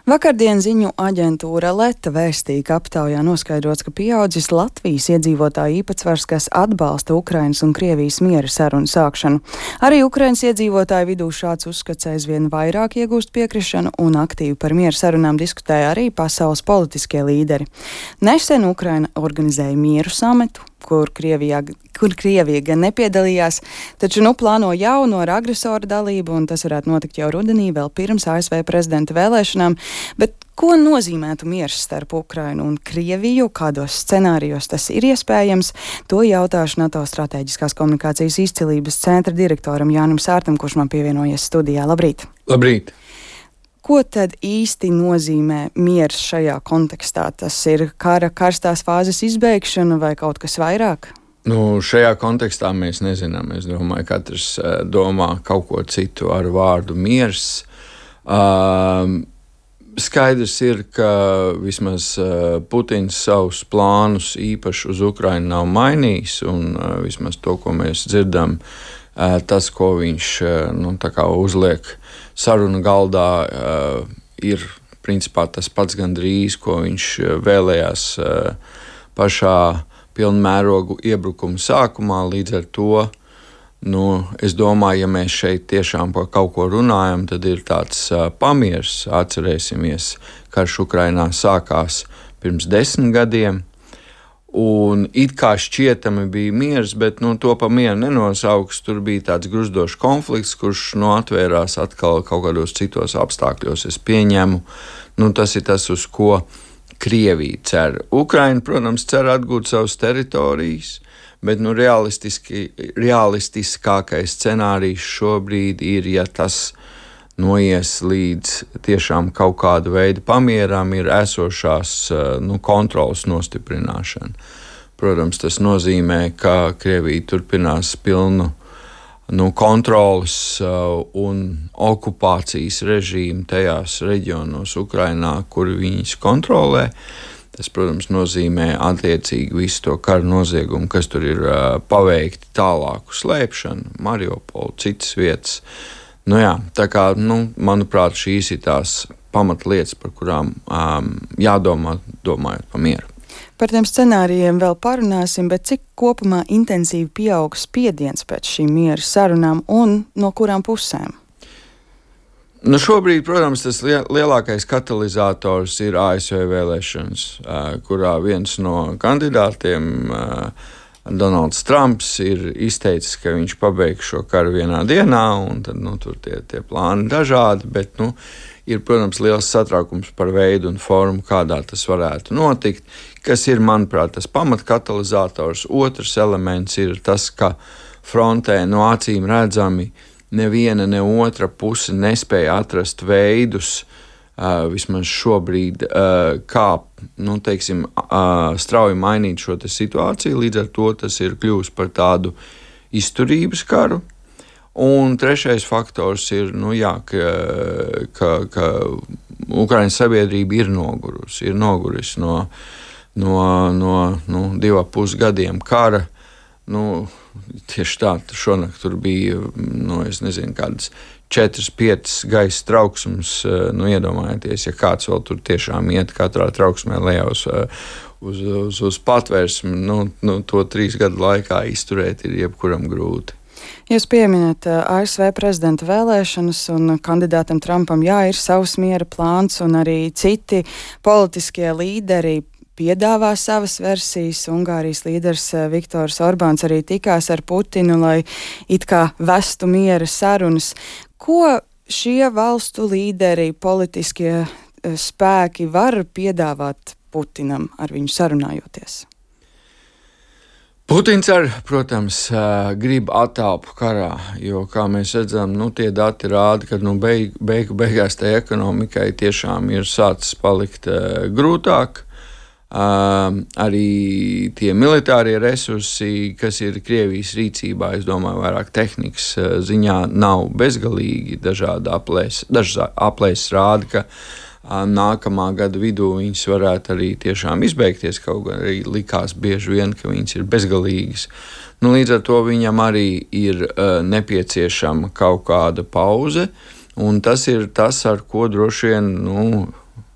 Vakardien ziņu aģentūra Leta vēstīja, ka aptaujā noskaidrots, ka pieaudzis Latvijas iedzīvotāju īpatsvars, kas atbalsta Ukrainas un Krievijas miera sarunu sākšanu. Arī Ukrainas iedzīvotāju vidū šāds uzskats aizvien vairāk iegūst piekrišanu, un aktīvi par miera sarunām diskutēja arī pasaules politiskie līderi. Nesen Ukraina organizēja mieru samitu, kur Krievija gan nepiedalījās, taču plāno jaunu ar agresoru dalību, un tas varētu notikt jau rudenī, vēl pirms ASV prezidenta vēlēšanām. Bet ko nozīmētu miers starp Ukrainu un Krieviju, kādos scenārijos tas ir iespējams, to jautāšu NATO strateģiskās komunikācijas izcilības centra direktoram Jānim Sārtam, kurš man pievienojies studijā. Labrīt! Labrīt! Ko tad īsti nozīmē miers šajā kontekstā? Tas ir kara karstās fāzes izbeigšana vai kaut kas vairāk? Šajā kontekstā mēs nezinām. Es domāju, katrs domā kaut ko citu ar vārdu miers. Skaidrs ir, ka vismaz Putins savus plānus īpaši uz Ukrainu nav mainījis, un vismaz to, ko mēs dzirdam, tas, ko viņš uzliek sarunu galdā, ir principā tas pats gandrīz, ko viņš vēlējās pašā pilnmērogu iebrukuma sākumā. Līdz ar to, es domāju, ja mēs šeit tiešām par kaut ko runājam, tad ir tāds pamiers. Atcerēsimies, karš Ukrainā sākās pirms 10 gadiem. Un it kā šķietami bija miers, bet to pa mieru nenosauks. Tur bija tāds gruzdošs konflikts, kurš atvērās atkal kaut kādos citos apstākļos. Es pieņemu, tas ir tas, uz ko Krievija cer. Ukraina, protams, cer atgūt savas teritorijas, bet realistiskākais scenārijs šobrīd ir, ja tas noies līdz tiešām kaut kāda veida pamieram, ir esošās kontrolas nostiprināšana. Protams, tas nozīmē, ka Krievija turpinās pilnu kontrolas un okupācijas režīmu tajās reģionos Ukrainā, kur viņas kontrolē. Tas, protams, nozīmē attiecīgi visu to karu noziegumu, kas tur ir paveikti, tālāku slēpšanu, Mariupolu, citas vietas. Tā kā, manuprāt, šīs ir tās pamatlietas, par kurām jādomā, domājot par mieru. Par tiem scenārijiem vēl parunāsim, bet cik kopumā intensīvi pieaug spiediens pēc šīm miera sarunām un no kurām pusēm? Šobrīd, protams, tas lielākais katalizators ir ASV vēlēšanas, kurā viens no kandidātiem, Donalds Trumps, ir izteicis, ka viņš pabeigs šo karu vienā dienā, un tad tur tie plāni dažādi, bet ir, protams, liels satraukums par veidu un formu, kādā tas varētu notikt, kas ir, manuprāt, tas pamatkatalizators. Otrs elements ir tas, ka frontē acīm redzami neviena ne otra puse nespēja atrast veidus, vismaz šobrīd, kā strauji mainīt šo situāciju. Līdz ar to tas ir kļuvis par tādu izturības karu. Un trešais faktors ir, ka Ukrainas sabiedrība ir nogurusi no 2,5 gadiem kara. Tieši tā, šonakt tur bija, kādas 4-5 gaisa trauksmes. Iedomājieties, ja kāds vēl tur tiešām iet katrā trauksmē lejā uz patvērsmi, to 3 gadu laikā izturēt ir jebkuram grūti. Jūs pieminat ASV prezidenta vēlēšanas, un kandidātam Trumpam ir savs miera plāns, un arī citi politiskie līderi piedāvā savas versijas. Ungārijas līderis Viktors Orbāns arī tikās ar Putinu, lai it kā vestu miera sarunas. Ko šie valstu līderi, politiskie spēki var piedāvāt Putinam ar viņu sarunājoties? Putins arī, protams, grib attālpu karā, jo, kā mēs redzam, tie dati rāda, ka beigās tai ekonomikai tiešām ir sācis palikt grūtāk. Arī tie militārie resursi, kas ir Krievijas rīcībā, es domāju, vairāk tehnikas ziņā nav bezgalīgi. Dažas aplēses rāda, ka nākamā gada vidū viņas varētu arī tiešām izbeigties, kaut gan arī likās bieži vien, ka viņas ir bezgalīgas. Līdz ar to viņam arī ir nepieciešama kaut kāda pauze, un tas ir tas, ar ko droši vien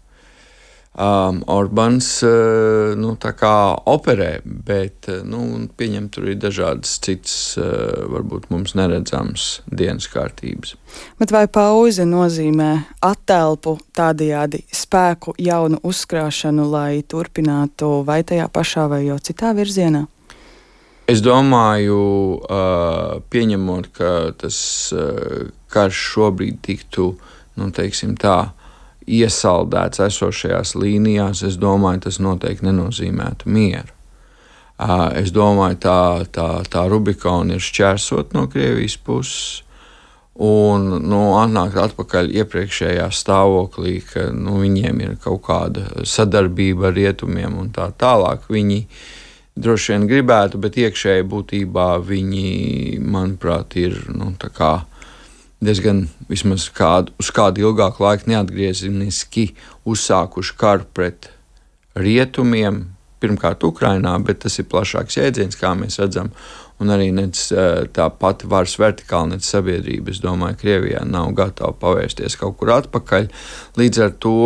Orbāns tā kā operē, bet pieņem tur ir dažādas citas, varbūt mums neredzamas dienas kārtības. Bet vai pauze nozīmē attelpu, tādējādi spēku jaunu uzkrāšanu, lai turpinātu vai tajā pašā vai jau citā virzienā? Es domāju, pieņemot, ka tas karš šobrīd tiktu, teiksim tā, iesaldēts esošajās līnijās, es domāju, tas noteikti nenozīmētu mieru. Es domāju, tā Rubikona ir šķērsot no Krievijas puses un atnākt atpakaļ iepriekšējā stāvoklī, ka viņiem ir kaut kāda sadarbība ar rietumiem un tā tālāk. Viņi droši vien gribētu, bet iekšēji būtībā viņi, manuprāt, ir tā kā diezgan vismaz uz kādu ilgāku laiku neatgriezeniski uzsākuši karu pret rietumiem, pirmkārt Ukrainā, bet tas ir plašāks jēdziens, kā mēs redzam, un arī tā pati varas vertikāla sabiedrība, es domāju, Krievijā nav gatava pavērsties kaut kur atpakaļ. Līdz ar to,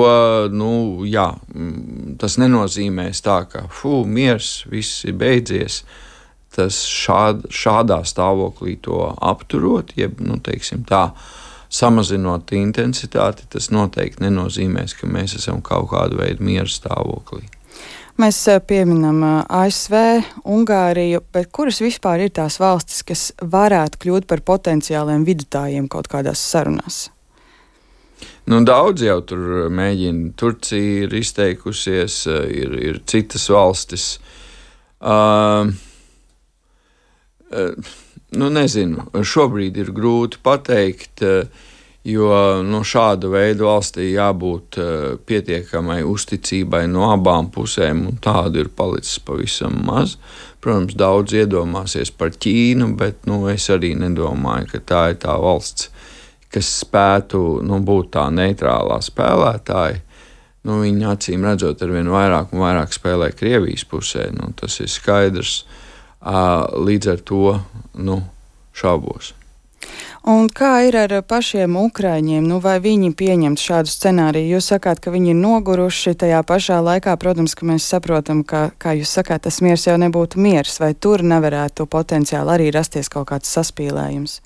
tas nenozīmēs tā, ka miers, viss ir beidzies. Tas šādā stāvoklī to apturot, jeb, teiksim tā, samazinot intensitāti, tas noteikti nenozīmēs, ka mēs esam kaut kādu veidu miera stāvoklī. Mēs pieminam ASV, Ungāriju, bet kuras vispār ir tās valstis, kas varētu kļūt par potenciāliem vidutājiem kaut kādās sarunās? Daudz jau tur mēģina. Turcija ir izteikusies, ir citas valstis. Nezinu, šobrīd ir grūti pateikt, jo šāda veida valstī jābūt pietiekamai uzticībai no abām pusēm, un tādu ir palicis pavisam maz. Protams, daudz iedomāsies par Ķīnu, bet es arī nedomāju, ka tā ir tā valsts, kas spētu būt tā neitrālā spēlētāja. Viņi acīm redzot arvien vairāk un vairāk spēlē Krievijas pusē, tas ir skaidrs. Līdz ar to šaubos. Un kā ir ar pašiem ukraiņiem? Vai viņi pieņemt šādu scenāriju? Jūs sakāt, ka viņi ir noguruši, tajā pašā laikā, protams, ka mēs saprotam, ka, kā jūs sakāt, tas miers jau nebūtu miers, vai tur nevarētu potenciāli arī rasties kaut kāds saspīlējums?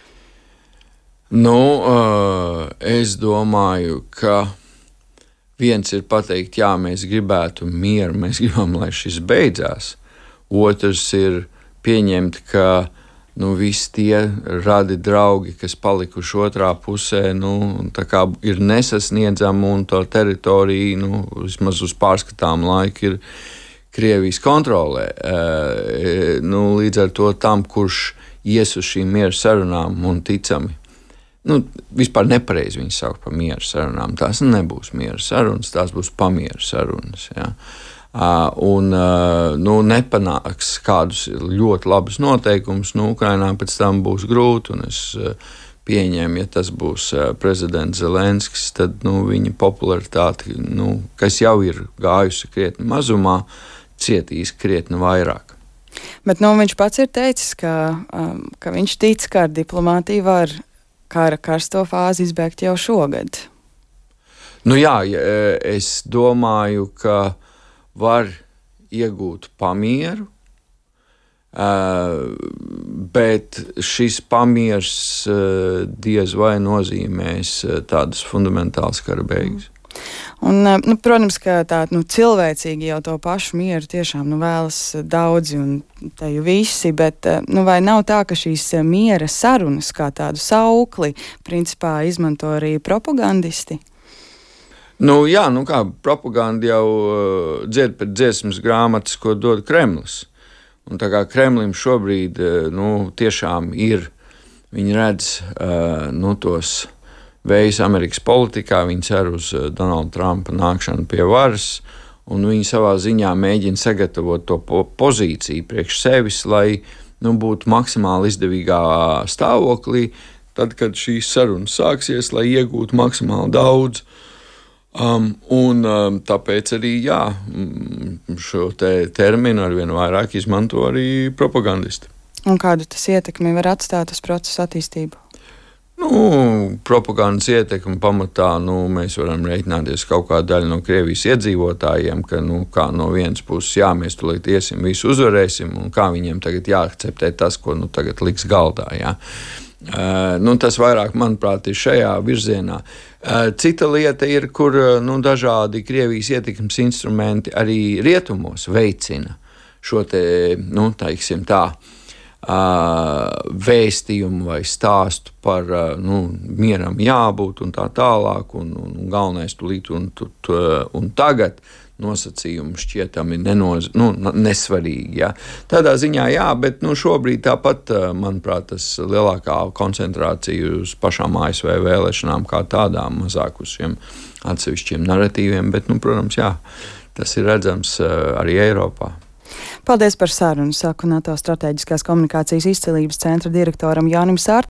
Es domāju, ka viens ir pateikt, jā, mēs gribētu mieru, mēs gribam, lai šis beidzās. Otrs ir pieņemt, ka visi tie radi draugi, kas palikuši otrā pusē, ir nesasniedzami un to teritoriju, vismaz uz pārskatām laiku, ir Krievijas kontrolē. Līdz ar to tam, kurš ies uz šīm miera sarunām un ticami, vispār nepareizi viņus saukt par miera sarunām. Tās nebūs miera sarunas, tās būs pamiera sarunas. Ja. Nepanāks kādus ļoti labus noteikumus, Ukrainā pēc tam būs grūti, un es pieņēmu, ja tas būs prezidents Zelenskis, tad viņa popularitāte, kas jau ir gājusi krietni mazumā, cietīs krietni vairāk. Bet viņš pats ir teicis, ka viņš tic, ka ar diplomātiju var kara karsto fāzi izbēgt jau šogad. Es domāju, ka var iegūt pamieru, bet šis pamiers diez vai nozīmēs tādas fundamentālas kara beigas. Un, protams, ka tā cilvēcīgi jau to pašu mieru tiešām vēlas daudzi un te jau visi, bet vai nav tā, ka šīs miera sarunas kā tādu saukli principā izmanto arī propagandisti? Kā propaganda jau dzied pēc dziesmas grāmatas, ko dod Kremlis. Un tā kā Kremlim šobrīd tiešām ir, viņi redz tos vējus Amerikas politikā, viņi cer uz Donalda Trumpa nākšanu pie varas, un viņi savā ziņā mēģina sagatavot to pozīciju priekš sevis, lai būtu maksimāli izdevīgā stāvoklī, tad, kad šīs sarunas sāksies, lai iegūtu maksimāli daudz. Tāpēc arī šo terminu arvien vairāk izmanto arī propagandisti. Un kādu tas ietekmi var atstāt uz procesu attīstību? Propagandas ietekme pamatā mēs varam rēķināties kaut kāda daļa no Krievijas iedzīvotājiem, ka kā no vienas puses, jā, mēs tulīt iesim, visu uzvarēsim, un kā viņiem tagad jāakceptē tas, ko tagad liks galdā. Jā. Tas vairāk, manuprāt, ir šajā virzienā. Cita lieta ir, kur dažādi Krievijas ietekmes instrumenti arī rietumos veicina šo te, teiksim tā, vēstījumu vai stāstu par mieram jābūt un tā tālāk, un galvenais tulīt un tagad nosacījumi šķietami nesvarīgi. Ja. Tādā ziņā jā, bet šobrīd tāpat, manuprāt, tas lielākā koncentrācija uz pašām ASV vēlēšanām kā tādām, mazāk uz šiem atsevišķiem naratīviem, bet, protams, jā, tas ir redzams arī Eiropā. Paldies par sarunu, saku NATO strateģiskās komunikācijas izcilības centra direktoram Jānim Sārtam.